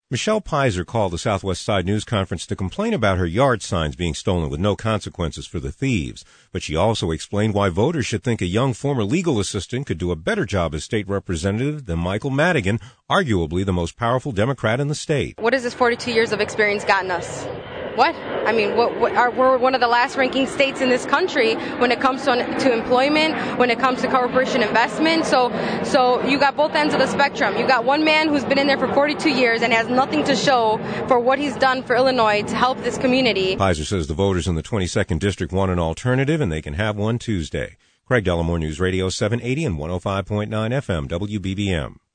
Michelle Pizer called the Southwest Side News Conference to complain about her yard signs being stolen with no consequences for the thieves. But she also explained why voters should think a young former legal assistant could do a better job as state representative than Michael Madigan, arguably the most powerful Democrat in the state. What has this 42 years of experience gotten us? What? I mean, we're one of the last ranking states in this country when it comes to employment, when it comes to corporation investment. So you got both ends of the spectrum. You got one man who's been in there for 42 years and has nothing to show for what he's done for Illinois to help this community. Pizer says the voters in the 22nd District want an alternative, and they can have one Tuesday. Craig Dellamore, News Radio 780 and 105.9 FM, WBBM.